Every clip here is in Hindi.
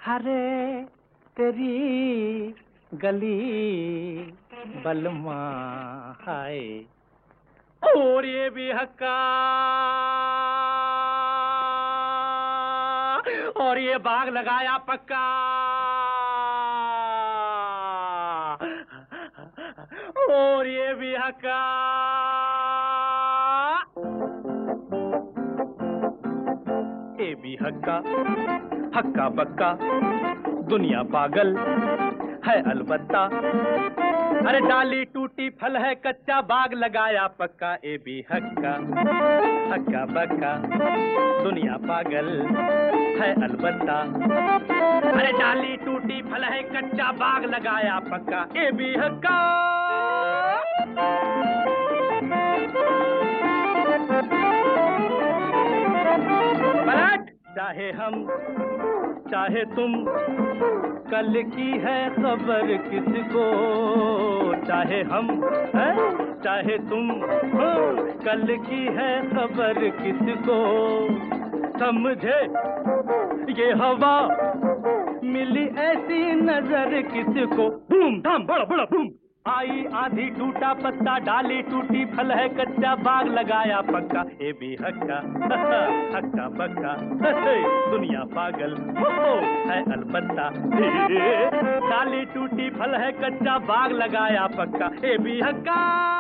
हरे तेरी गली बलमा हाय। और ये भी हक्का, और ये बाग लगाया पक्का, और ये भी हक्का। ये भी हक्का, हक्का बक्का, दुनिया पागल है अलबत्ता। अरे डाली टूटी फल है कच्चा, बाग लगाया पक्का। ए भी हक्का, हक्का बक्का, दुनिया पागल है अलबत्ता। अरे डाली टूटी फल है कच्चा, बाग लगाया पक्का। ए भी हक्का। पलट चाहे हम चाहे तुम, कल की है खबर किसको। चाहे हम चाहे तुम, कल की है खबर किसको। समझे ये हवा मिली ऐसी नजर किसको। बूम धाम बड़ा बड़ा बूम, आई आधी टूटा पत्ता, डाली टूटी फल है कच्चा, बाग लगाया पक्का। ए भी हक्का, हक्का बक्का, दुनिया पागल है अलबत्ता। डाली टूटी फल है कच्चा, बाग लगाया पक्का। ए भी हक्का।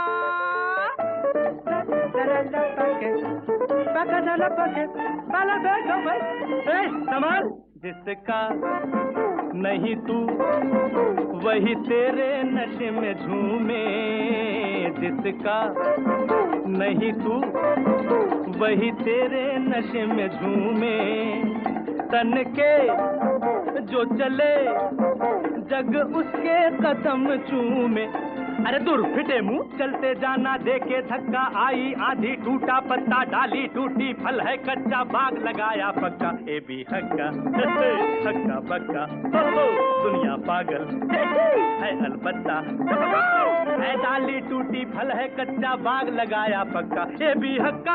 संभाल, जिसका नहीं तू वही तेरे नशे में झूमे। जिसका नहीं तू वही तेरे नशे में झूमे। तन के जो चले जग उसके कदम चूमे। अरे दूर फिटे मुंह, चलते जाना देखे धक्का। आई आधी टूटा पत्ता, डाली टूटी फल है कच्चा, बाग लगाया पक्का। ए भी हक्का, हक्का बक्का, दुनिया पागल है अलबत्ता। ए डाली टूटी फल है कच्चा, बाग लगाया पक्का। ए भी हक्का।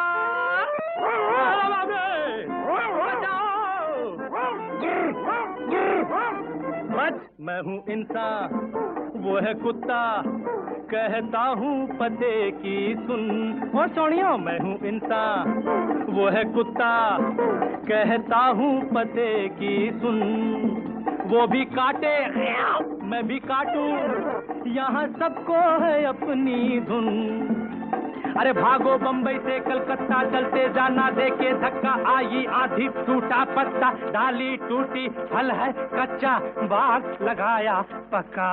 बच, मैं हूँ इंसान वो है कुत्ता, कहता हूँ पते की सुन। और सोनियो, मैं हूँ इंसान वो है कुत्ता, कहता हूँ पते की सुन। वो भी काटे मैं भी काटूं, यहाँ सबको है अपनी धुन। अरे भागो बम्बई से कलकत्ता, चलते जाना देके धक्का। आई आधी टूटा पत्ता, डाली टूटी फल है कच्चा, बाग लगाया पक्का।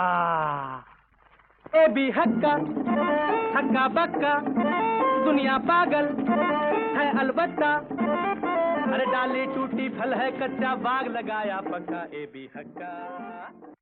ए भी हक्का, हक्का बक्का, दुनिया पागल है अलबत्ता। अरे डाली टूटी फल है कच्चा, बाग लगाया पक्का। ए भी हक्का।